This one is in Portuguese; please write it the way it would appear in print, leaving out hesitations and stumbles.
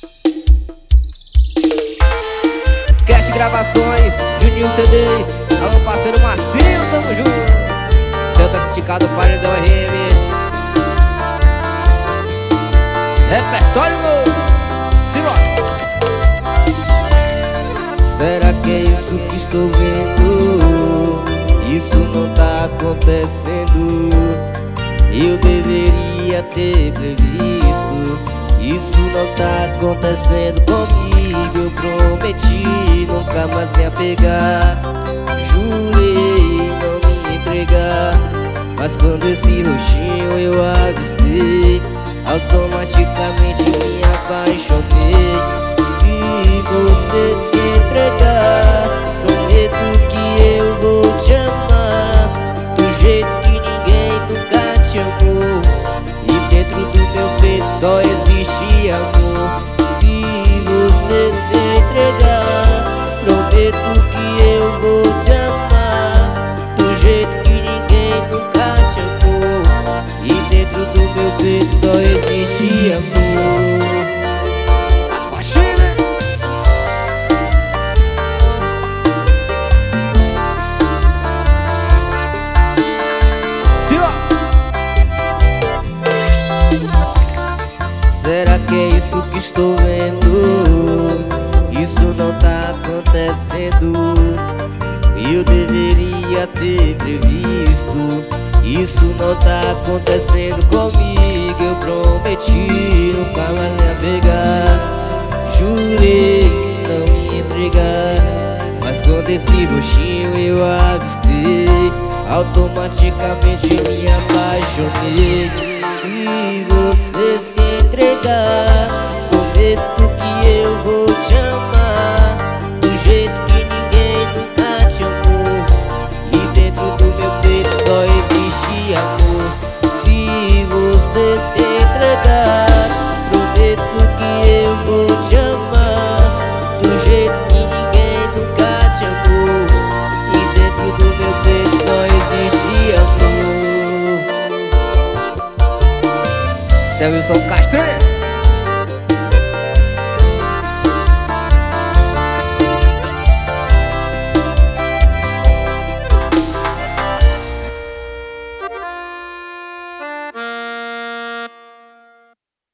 Cast Gravações, Juninho CDs. Alô parceiro Marcinho, tamo junto. Seu tá criticado, Paredão RM. Repertório novo, simbora. Será que é isso que estou vendo? Isso não tá acontecendo. Eu deveria ter previsto. Isso não tá acontecendo comigo. Eu prometi nunca mais me apegar. Jurei não me entregar. Mas quando esse roxinho eu avistei, automaticamente me apaixonei. Se você se entregar, prometo que eu vou te amar do jeito que ninguém nunca te amou. E dentro do meu peito só existe amor. Se você se entregar, prometo que eu vou te amar do jeito que ninguém nunca te amou. E dentro do meu peito só existe amor. Será que é isso que estou vendo? Isso não tá acontecendo. Eu deveria ter previsto. Isso não tá acontecendo comigo. Eu prometi nunca mais me apegar. Jurei não me entregar. Mas quando esse roxinho eu avistei, automaticamente me apaixonei. Se você se entregar, prometo que eu vou te amar do jeito que ninguém nunca te amou. E dentro do meu peito só existe amor. Se você se entregar, prometo que eu vou te amar do jeito que ninguém nunca te amou. E dentro do meu peito só existe amor. Seu Wilson Castro.